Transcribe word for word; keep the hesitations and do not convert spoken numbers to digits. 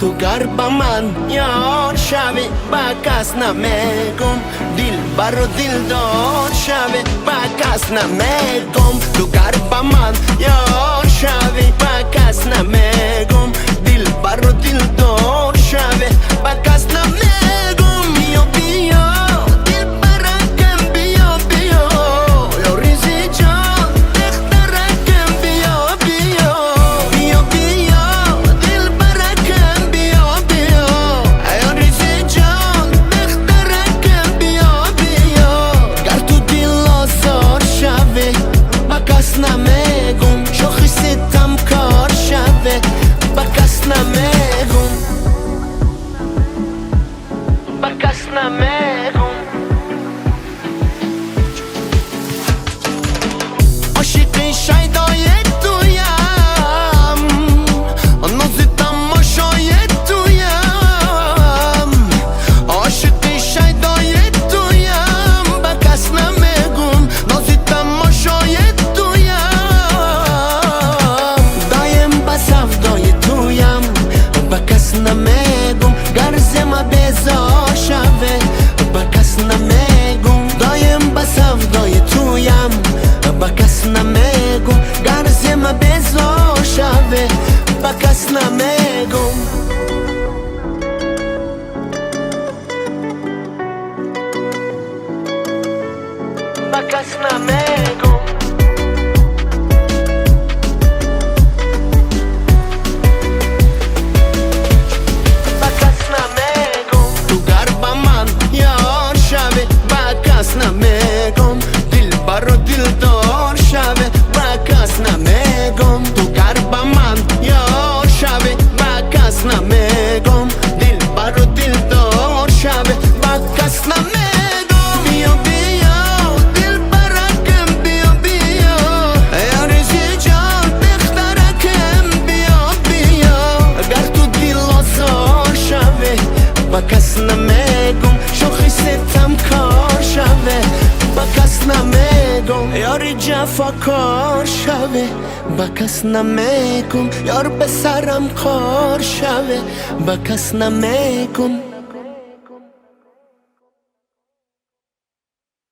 تو قرب من یار شوی با کس نمیگم، دل بر و دل دار شوی با کس نمیگم. تو قرب من یار شوی با کس نمیگم، دل بر و دل دار شوی با کس نمیگم. بیا بیا دل برکم بیا بیا یا ریزی جان دخترکم بیا بیا. بیا بیا دل برکم بیا بیا یا ریزی جان دخترکم بیا بیا. گر تو دل آزار شوی با کس نمیگم، شوخی ستم کار شوی با کس نمیگم، با کس نمیگم. عاشق شیدای تویم، ناز تماشای تویم. عاشق شیدای تویم با کس نمیگم، ناز تماشای تویم. دایم با سودای تویم با کس نمیگم، گر زما بیزار شوه با کس نمیگم. دایم با سودای تویم با کس نمیگم، گر زما بیزار شوه با کس نمیگم. با کس نمیگم. با کس نمیگم. تو قرب من یار شوی با کس نمیگم، دل بر و دل دار شوی با کس نمیگم. تو قرب من یار شوی با کس نمیگم، دل بر و دل دار شوی با کس نمیگم. بیا بیا دل برکم بیا بیا یا ریزی جان دخترکم بیا بیا. گر تو دل آزار شوی با کس نمیگم، شوخی ستم کار شوی با کس نمیگم. یاری جفا کار شوی با کس نمیگم، یار به سرم کار شوی با کس نمیگم.